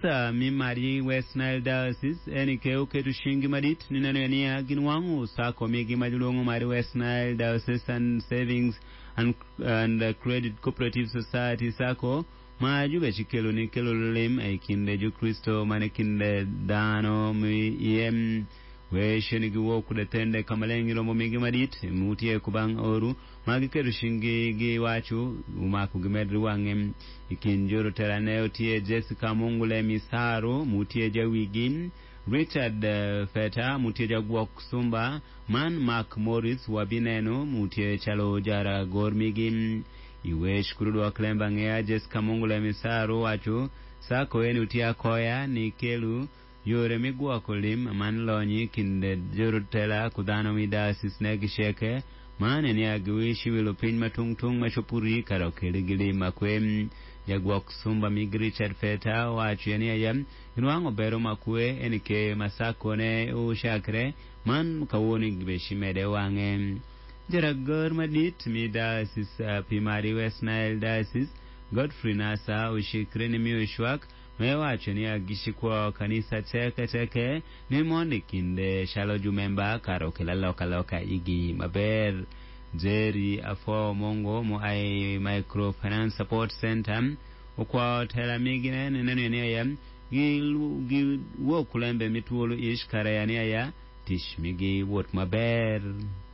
Kanisa mimari West Nile Diocese eni keu ketu shingi madit ninano yania ginwangu sako migi majulungu mari West Nile Diocese and Savings and Credit Cooperative Society sako majube chikelo ni kelo lim aikinde ju Kristo manekinde dano mi wesheni giwo kudetende kamalengiro momigi madit mutie kubang oru magikeru shingi gi wachu umaku gimedri wangem ikinjoro teraneo tie Jessica Mungule Misaru mutie jawigin Richard Feta mutie jagwok sumba man Mark Morris wabineno mutie chalo jara gormigin iwesh kurudwa klemba ngea Jessica Mungule Misaru wachu sako eni utia koya ni kelu yore migwa kolim man lonyi kinde jorotela kudano midasis negisheke mane ni agwishi wilopin matungtung mashopuri karokeli makwem jagwok sumba mig Richard Feta wachu yani ayam inwango bero makwe enike masako ne ushakre man kawoni gbeshimede wange jaragor madit midasis Pimari West Nile Diocese Godfrey Nasa ushikreni miushwak mewacho ni agishikwa kanisa teke ni mondi kinde shalo jumemba karo kila loka igi maber Jerry afo mongo mo ai microfinance support center ukwa tela migine nene ni ya gi wo kulembe mituolo ish kare yani ya tishmigi wot maber